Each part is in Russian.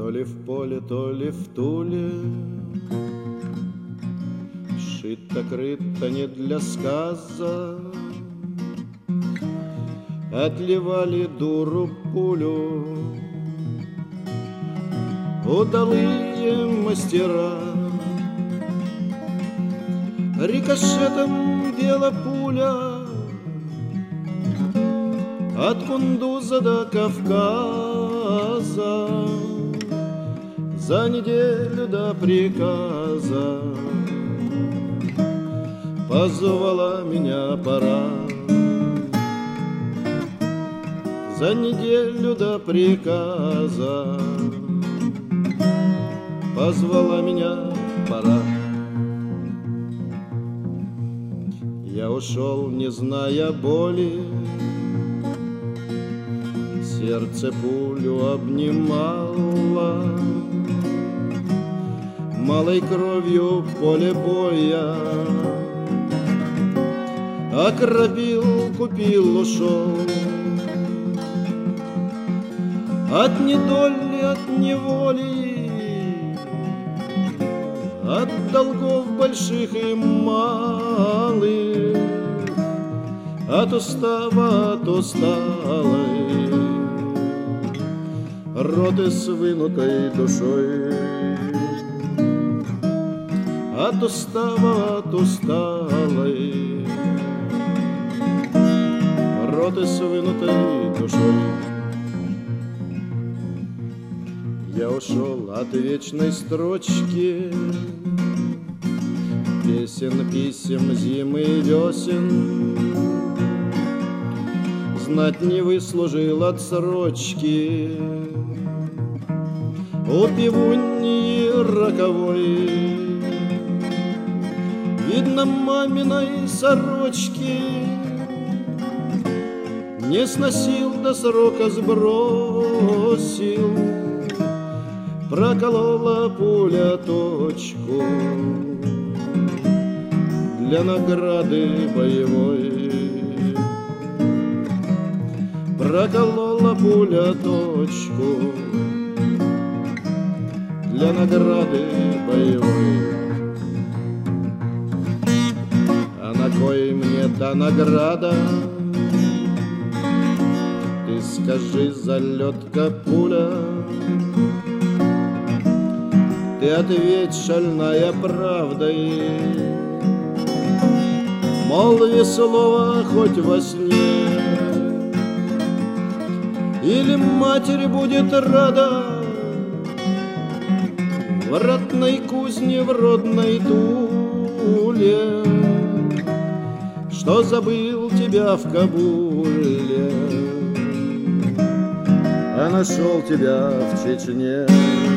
То ли в поле, то ли в Туле, шито-крыто не для сказа, отливали дуру пулю удалые мастера. Рикошетом била пуля от Кундуза до Кавказа, за неделю до приказа позвала меня пора. За неделю до приказа позвала меня пора. Я ушел, не зная боли, сердце пулю обнимало, малой кровью поле боя окропил, купил, ушел. От недоли, от неволи, от долгов больших и малых, от устава, от усталой роты с вынутой душой, от устава, от усталой роты с вынутой душой. Я ушел от вечной строчки песен, писем, зимы и весен, знать не выслужил отсрочки у пивуньи роковой. Видно, маминой сорочки не сносил, до срока сбросил, проколола пуля точку для награды боевой. Проколола пуля точку для награды боевой. А на кой мне та награда? Ты скажи, залетка пуля, ты ответь, шальная правдой, молви слово хоть во сне, или матерь будет рада в ратной кузне, в родной Туле, что забыл тебя в Кабуле, а нашел тебя в Чечне.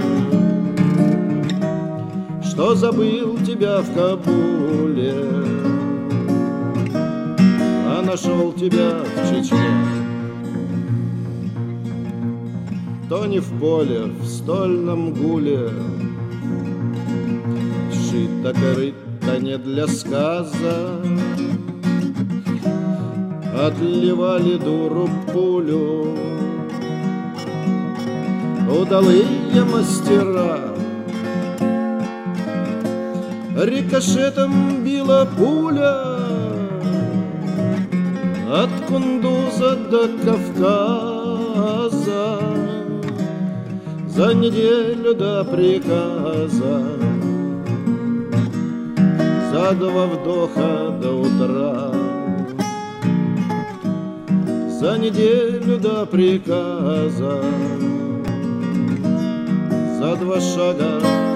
Что забыл тебя в Кабуле, а нашел тебя в Чечне. То не в поле, в стольном гуле, шито-крыто не для сказа, отливали дуру пулю удалые мастера. Рикошетом била пуля от Кундуза до Кавказа, за неделю до приказа, за два вдоха до утра, за неделю до приказа, за два шага